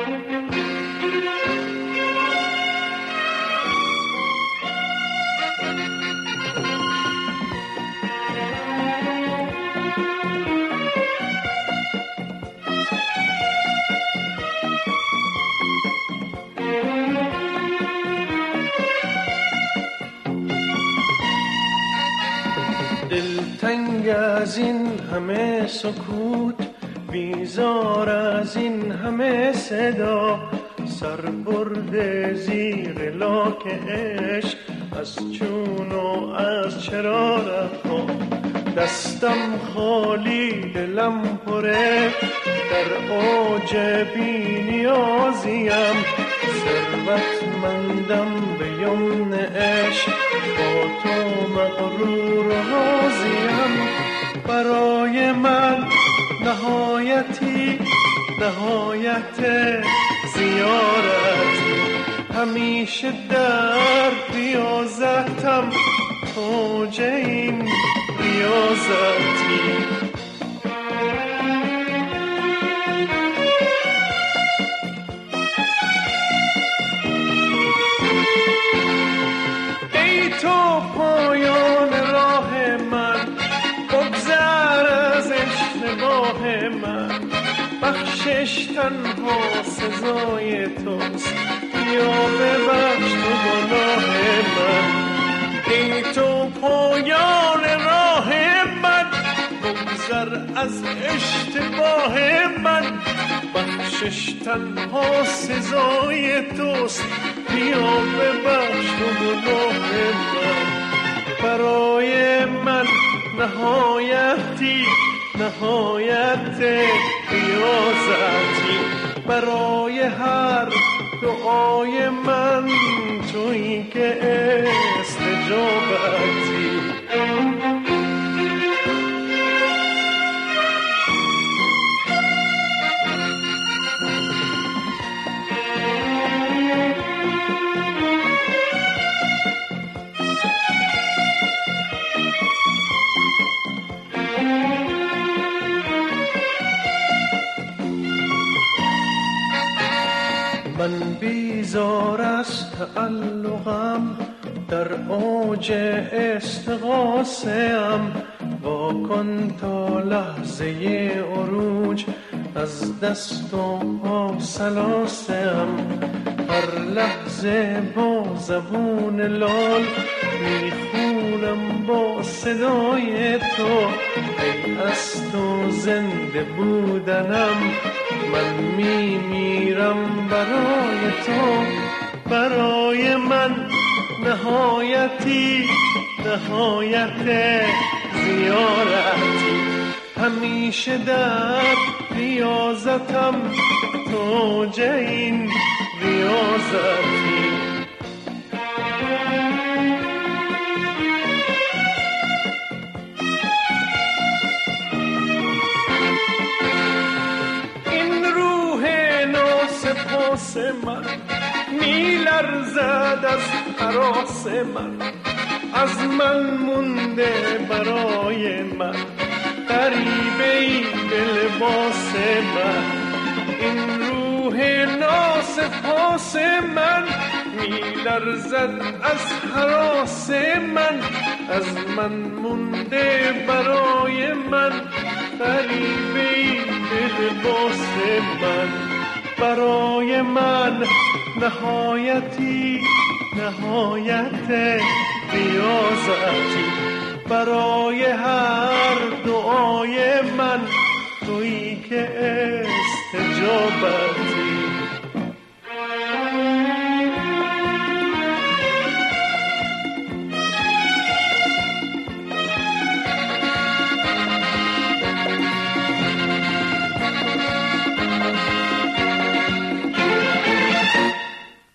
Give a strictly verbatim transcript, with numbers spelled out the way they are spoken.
دلتنگ از این همه سکوت، بیزار از این همه صدا، سر برده زیر لاک عشق، از چون و از چرا رفتا. دستم خالی دلم پره، در اوج بی نیازیم، ثروتمندم به یمن عشق، با تو مغرور و راضیم. برای من نهایتی نهایت زیارت، همیشه در ریاضتم اوج این ریاضتی. ای تو پایان راه من، بگذر از اشتباه من، بخشش تنها سزای توست، یا ببخش تو گناه من. ای تو پایان راه من، بگذر از اشتباه من، بخشش تنها سزای توست، بیا ببخش تو گناه من. برای من نهایتی نهایت ریاضتی، برای هر دعای من تویی که استجابتی. من بیزار از تعلقم، در اوج استغاثه‌ام، وا کن تا لحظه عروج، از دست و پا سلاسه‌ام. هر لحظه با زبون لال میخونم با صدای تو، ای از تو زنده بودنم، من میمیرم برای تو. برای من نهایتی نهایت زیارتی، همیشه در ریاضتم توج این ریاضتی. این روح ناسپاس من میلرزد از هراس من، از من مونده برای من غریبه ای به لباس من. این روح ناسپاس من میلرزد از هراس من، از من مونده برای من غریبه ای به لباس من. برای من نهایتی نهایت ریاضتی، برای هر دعای من تویی که استجابت.